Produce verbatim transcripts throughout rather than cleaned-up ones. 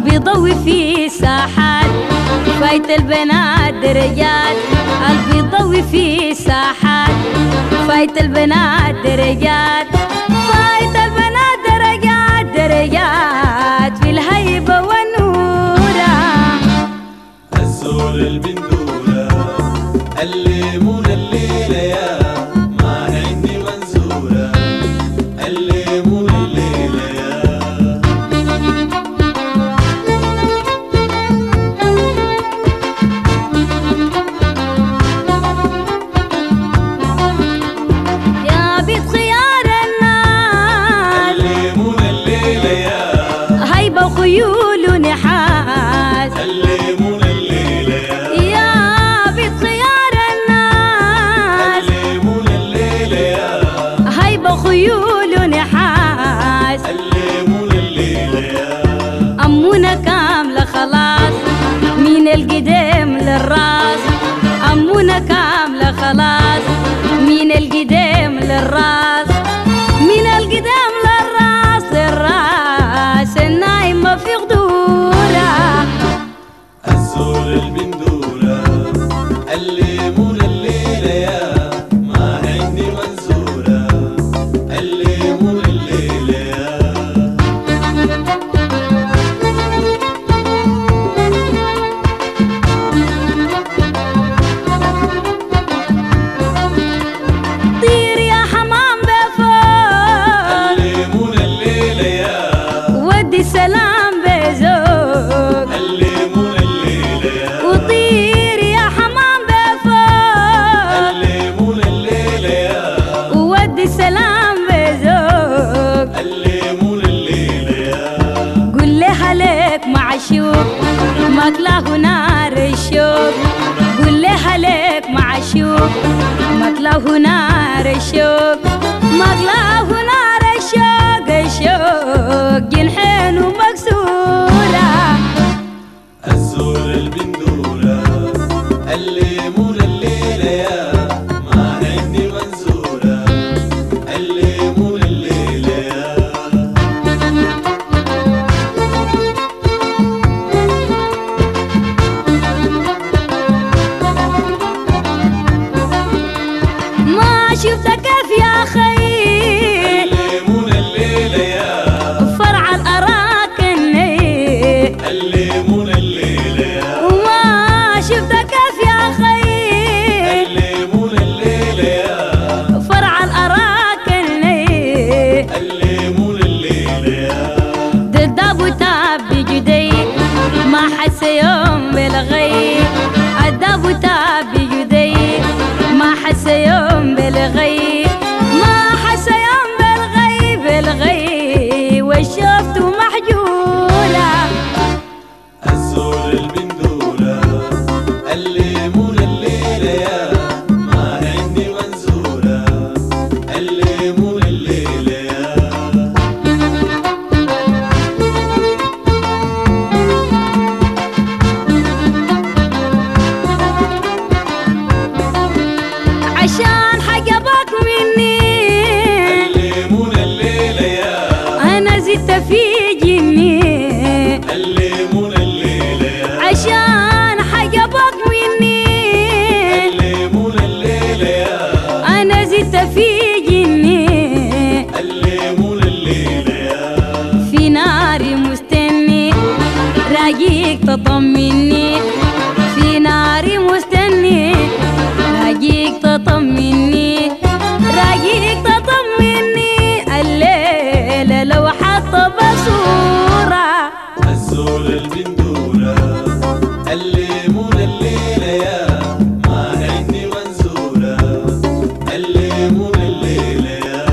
قلبي ضوي في ساحات فايت البنات درجات. قلبي ضوي في ساحات فايت البنات درجات. فايت البنات درجات درجات في الهيبة والنورة. الزول البندورة الليمون الليلة يا ما عندي منزورة. الليمون الليلة يا يا بيت خيار الناس. الليمون الليلة يا هيبة وخيول ونحاس. الليمون الليلة يا يا بيت خيار الناس. الليمون الليلة يا هيبة وخيول ونحاس. الليمون الليلة يا أمونا كاملة خلاص من القدام للراس. أمونا كاملة خلاص من القدام للراس. من القدام للراس للراس النايمة في غدورة. الزول البندورة الليمون الليلة يا ما عندي منزورة. الليمون الليلة يا طير يا حمام بفوق. الليمون الليلة يا ودي سلام بزوق. الليمون الليلة يا وطير يا حمام بفوق. الليمون الليلة يا وودي سلام بزوق. الليمون الليلة يا قول لها ليك معشوق ماكلاه نار الشوق. قول لها ليك معشوق ماكلاه نار الشوق. ماكلاه نار الشوق الشوق جنحين ومكسورة. الزول البندورة الليمون الليلة يا ما عندي منزورة. الليمون الليلة يا ما شفتك كيف يا خي الليمون الليلة يا فرع الأراكني. الليمون الليلة يا وما شفتك كيف يا خي الليمون الليلة يا فرع الأراكني. الليمون الليلة يا ضد أبو تاب بجدي ما حس يوم بالغي. ضد أبو تاب بجدي ما حس يوم بالغي. ما حس يوم بالغي بالغي وشفته محجولة. الزول البندورة الليمون الليلة يا ما عندي منزورة. الليمون الليلة يا عشان حجبك مني الليمون الليلة يا أنا زدت في جني. الليمون الليلة يا عشان حجبك مني الليمون الليلة يا أنا زدت في جني. الليمون الليلة يا في ناري مستني راجيك تطمني. في ناري مستني راجيك تطمني. راجيك تطمني الليلة لو حط بصورة. الزول البندورة الليمون الليلة يا ما عندي منزورة. الليمون الليلة يا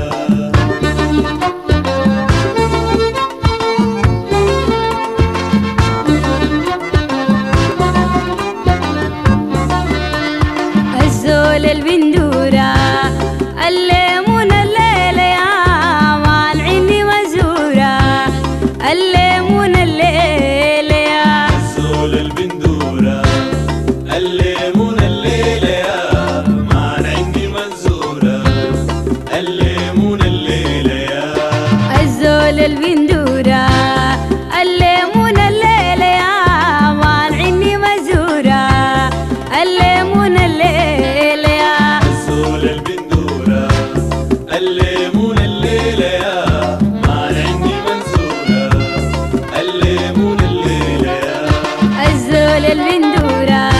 الزول البندورة الليمون الليلة يا مال عندي مزورة. الليمون الليلة يا الزول البندورة الليمون الليلة يا ما عندي منزورة. الليمون الليلة يا الزول البندورة الليمون الليلة البندورة